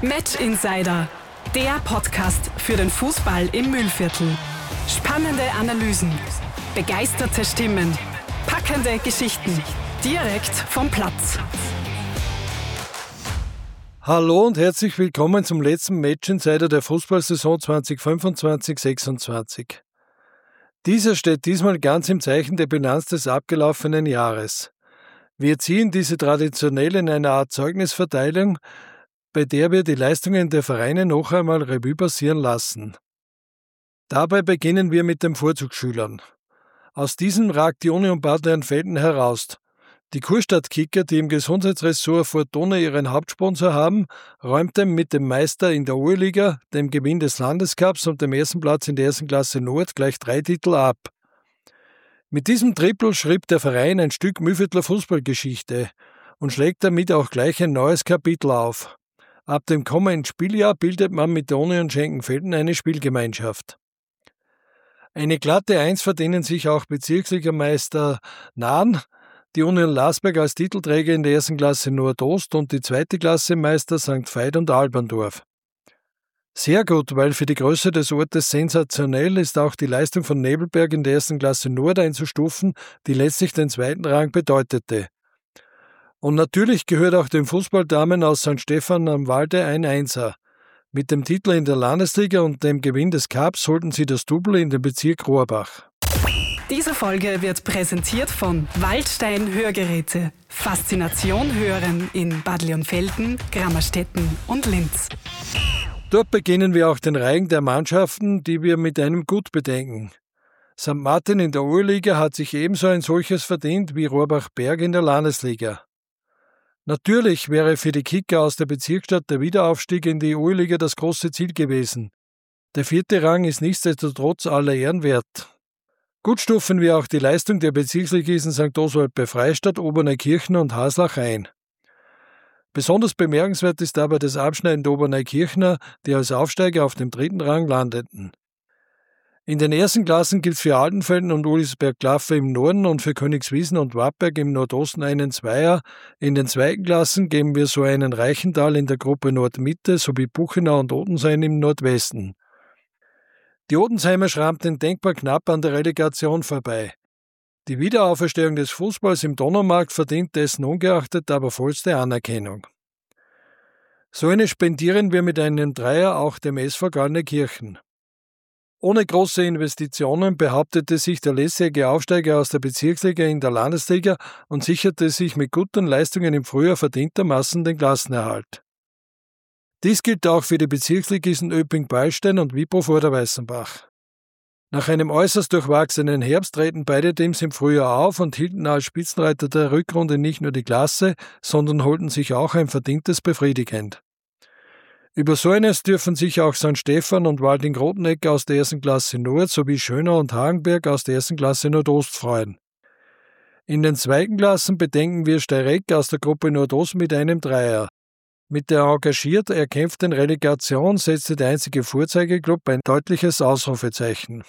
Match Insider, der Podcast für den Fußball im Mühlviertel. Spannende Analysen, begeisterte Stimmen, packende Geschichten, direkt vom Platz. Hallo und herzlich willkommen zum letzten Match Insider der Fußballsaison 2025-26. Dieser steht diesmal ganz im Zeichen der Bilanz des abgelaufenen Jahres. Wir ziehen diese traditionell in einer Art Zeugnisverteilung, bei der wir die Leistungen der Vereine noch einmal Revue passieren lassen. Dabei beginnen wir mit den Vorzugsschülern. Aus diesem ragt die Union Bad Leonfelden heraus. Die Kurstadt-Kicker, die im Gesundheitsressort Fortuna ihren Hauptsponsor haben, räumten mit dem Meister in der Oberliga, dem Gewinn des Landescups und dem ersten Platz in der ersten Klasse Nord gleich 3 Titel ab. Mit diesem Triple schrieb der Verein ein Stück Mühlviertler Fußballgeschichte und schlägt damit auch gleich ein neues Kapitel auf. Ab dem kommenden Spieljahr bildet man mit der Union Schenkenfelden eine Spielgemeinschaft. Eine glatte 1 verdienen sich auch Bezirksligameister Nahen, die Union Lasberg als Titelträger in der ersten Klasse Nordost und die zweite Klasse Meister St. Veit und Alberndorf. Sehr gut, weil für die Größe des Ortes sensationell ist auch die Leistung von Nebelberg in der ersten Klasse Nord einzustufen, die letztlich den zweiten Rang bedeutete. Und natürlich gehört auch den Fußballdamen aus St. Stephan am Walde ein Einser. Mit dem Titel in der Landesliga und dem Gewinn des Cups holten sie das Double in den Bezirk Rohrbach. Diese Folge wird präsentiert von Waldstein Hörgeräte. Faszination hören in Bad Leonfelden, Grammerstetten und Linz. Dort beginnen wir auch den Reigen der Mannschaften, die wir mit einem Gut bedenken. St. Martin in der Oberliga hat sich ebenso ein solches verdient wie Rohrbach-Berg in der Landesliga. Natürlich wäre für die Kicker aus der Bezirksstadt der Wiederaufstieg in die Oberliga das große Ziel gewesen. Der 4. Rang ist nichtsdestotrotz aller Ehren wert. Gut stufen wir auch die Leistung der Bezirksligisten St. Oswald bei Freistadt, Oberneukirchen und Haslach ein. Besonders bemerkenswert ist dabei das Abschneiden der Oberneukirchner, die als Aufsteiger auf dem 3. Rang landeten. In den ersten Klassen gibt es für Altenfelden und Ulisberg-Klaffe im Norden und für Königswiesen und Wattberg im Nordosten einen Zweier. In den zweiten Klassen geben wir so einen Reichental in der Gruppe Nordmitte sowie Buchenau und Odensheim im Nordwesten. Die Odensheimer schrammten denkbar knapp an der Relegation vorbei. Die Wiederauferstehung des Fußballs im Donaumarkt verdient dessen ungeachtet aber vollste Anerkennung. So eine spendieren wir mit einem Dreier auch dem SV Gallneukirchen. Ohne große Investitionen behauptete sich der letztjährige Aufsteiger aus der Bezirksliga in der Landesliga und sicherte sich mit guten Leistungen im Frühjahr verdientermaßen den Klassenerhalt. Dies gilt auch für die Bezirksligisten Öping-Beilstein und Wipro Vorderweißenbach. Nach einem äußerst durchwachsenen Herbst treten beide Teams im Frühjahr auf und hielten als Spitzenreiter der Rückrunde nicht nur die Klasse, sondern holten sich auch ein verdientes befriedigend. Über so eines dürfen sich auch St. Stephan und Walding-Roteneck aus der ersten Klasse Nord sowie Schönau und Hagenberg aus der ersten Klasse Nordost freuen. In den zweiten Klassen bedenken wir Steyregg aus der Gruppe Nordost mit einem Dreier. Mit der engagiert erkämpften Relegation setzte der einzige Vorzeigeklub ein deutliches Ausrufezeichen.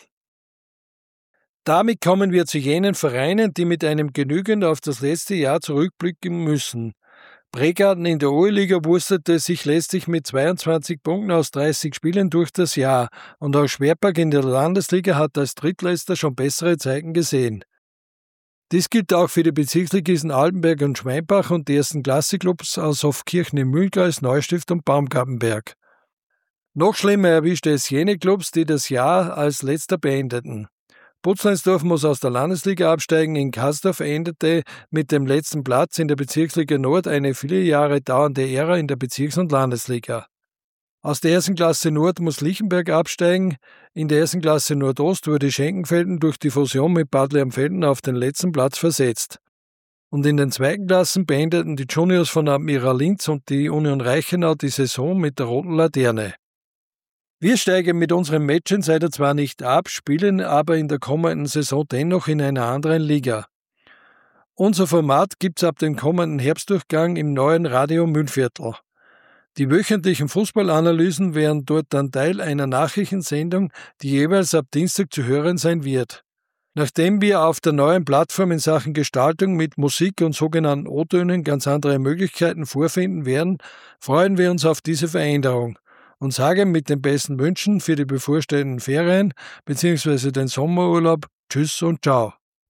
Damit kommen wir zu jenen Vereinen, die mit einem genügend auf das letzte Jahr zurückblicken müssen. Bregarten in der Oberliga wurstete sich letztlich mit 22 Punkten aus 30 Spielen durch das Jahr und auch Schwerberg in der Landesliga hat als Drittletzter schon bessere Zeiten gesehen. Dies gilt auch für die Bezirksligisten Altenberg und Schweinbach und die ersten Klasseklubs aus Hofkirchen im Mühlkreis, Neustift und Baumgartenberg. Noch schlimmer erwischte es jene Clubs, die das Jahr als letzter beendeten. Butzleinsdorf muss aus der Landesliga absteigen, in Kasdorf endete mit dem letzten Platz in der Bezirksliga Nord eine viele Jahre dauernde Ära in der Bezirks- und Landesliga. Aus der ersten Klasse Nord muss Lichtenberg absteigen, in der ersten Klasse Nordost wurde Schenkenfelden durch die Fusion mit Bad Leonfelden auf den letzten Platz versetzt. Und in den zweiten Klassen beendeten die Juniors von Admiral Linz und die Union Reichenau die Saison mit der roten Laterne. Wir steigen mit unserem Match Insider zwar nicht ab, spielen aber in der kommenden Saison dennoch in einer anderen Liga. Unser Format gibt's ab dem kommenden Herbstdurchgang im neuen Radio Mühlviertel. Die wöchentlichen Fußballanalysen wären dort dann Teil einer Nachrichtensendung, die jeweils ab Dienstag zu hören sein wird. Nachdem wir auf der neuen Plattform in Sachen Gestaltung mit Musik und sogenannten O-Tönen ganz andere Möglichkeiten vorfinden werden, freuen wir uns auf diese Veränderung und sagen mit den besten Wünschen für die bevorstehenden Ferien bzw. den Sommerurlaub Tschüss und Ciao.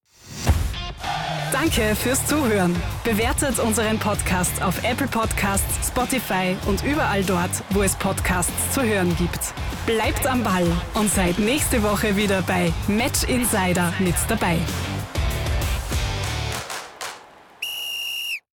Danke fürs Zuhören. Bewertet unseren Podcast auf Apple Podcasts, Spotify und überall dort, wo es Podcasts zu hören gibt. Bleibt am Ball und seid nächste Woche wieder bei Match Insider mit dabei.